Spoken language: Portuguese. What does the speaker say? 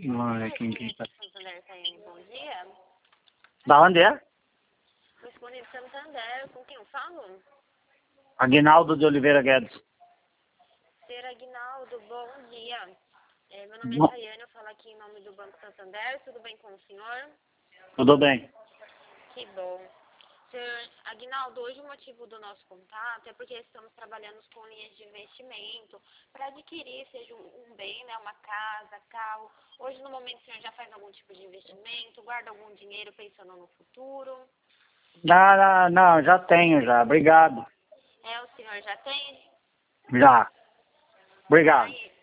Vamos ver quem que tá. Santander, Tayane, bom dia. Da onde é? Respondi de Santander, com quem eu falo? Aguinaldo de Oliveira Guedes. Ser Aguinaldo, bom dia. Meu nome é Bom. Tayane, eu falo aqui em nome do Banco Santander. Tudo bem com o senhor? Tudo bem. Que bom. Senhor Aguinaldo, hoje o motivo do nosso contato é porque estamos trabalhando com linhas de investimento para adquirir, seja um bem, né, uma casa, carro. Hoje, no momento, o senhor já faz algum tipo de investimento, guarda algum dinheiro pensando no futuro? Não, já tenho já. Obrigado. O senhor já tem? Já. Obrigado. Aí,